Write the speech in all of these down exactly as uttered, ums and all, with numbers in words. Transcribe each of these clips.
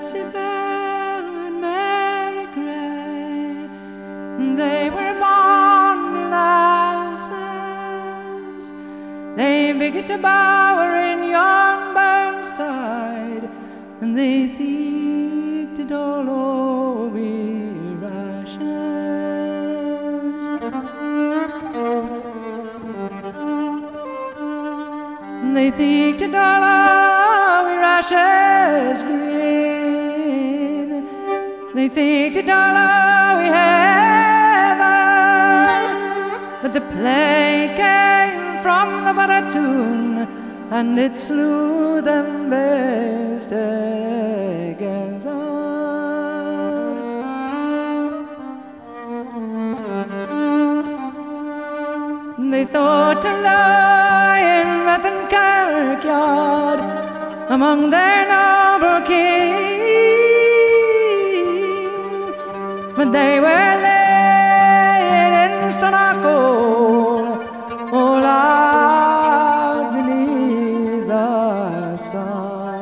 Betsy Bell and Mary Gray, they were bonny lasses. They began a bower in yon burnside, and they thieved it all over rashes. They thieved it all over rashes green. They thieved it all over heaven, but the plague came from the Baratoon, and it slew them best together. They thought to lie in Rathan Kirkyard among their noble king, but they were laid in Stonacle, all out beneath the sun.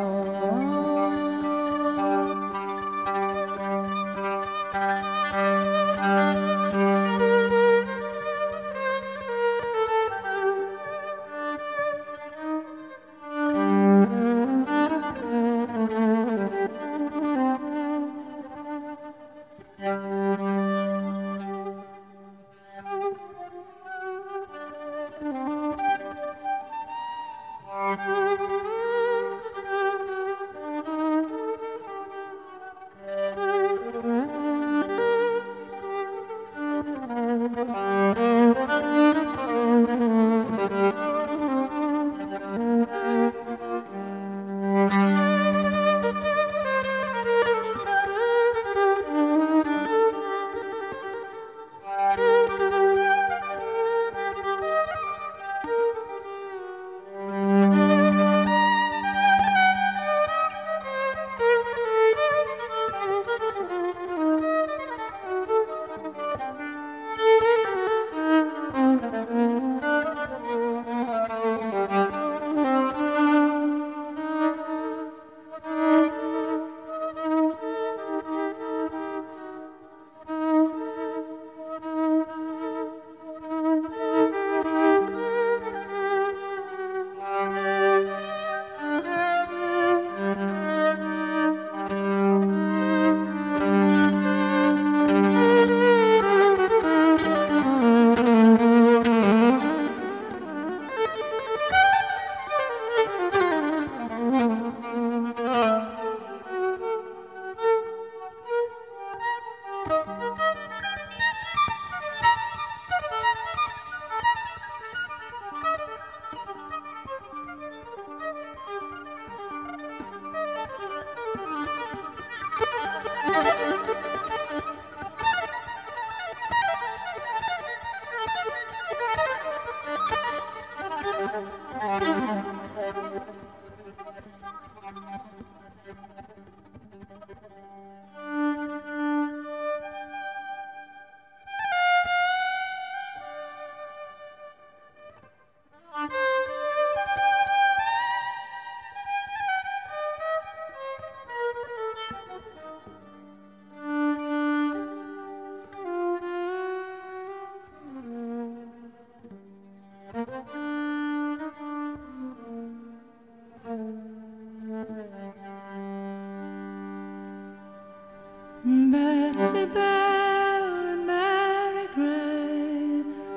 Betsy Bell and Mary Gray,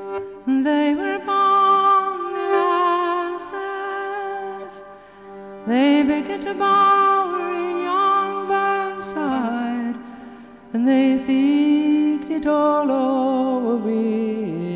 they were bonny lasses. They began to bower in yon burnside, and they thieved it all over.